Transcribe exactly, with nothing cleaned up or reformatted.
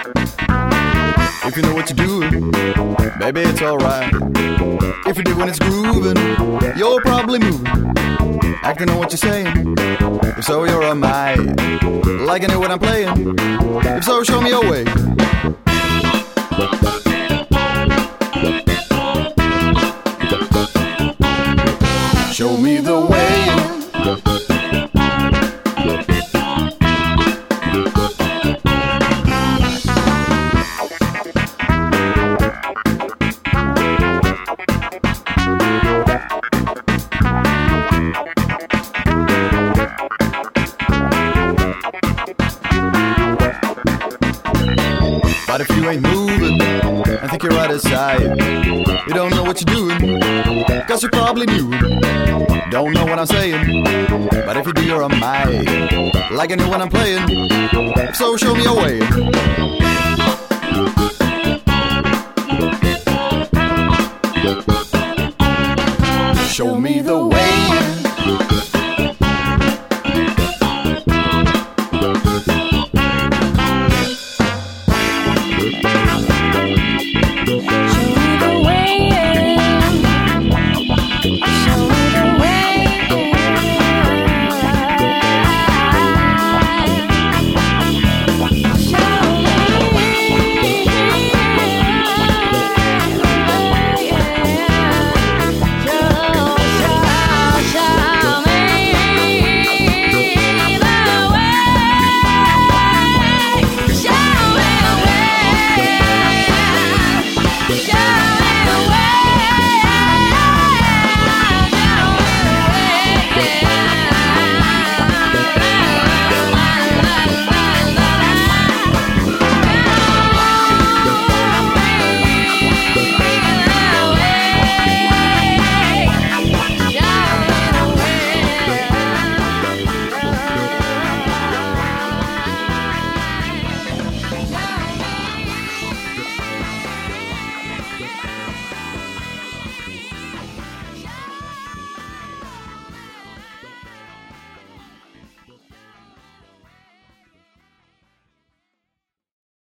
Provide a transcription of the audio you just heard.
If you know what you're doing, baby, it's alright. If you do when it's grooving, you're probably moving, acting on what you're saying. If so, you're a mite. Like I know what I'm playing. If so, show me your way. Show me the way. But if you ain't moving, I think you're right aside. You don't know what you're doing, cause you're probably new. Don't know what I'm saying, but if you do, you're a mite. Like I know when I'm playing, so show me your way. Show me the way. We'll be right back.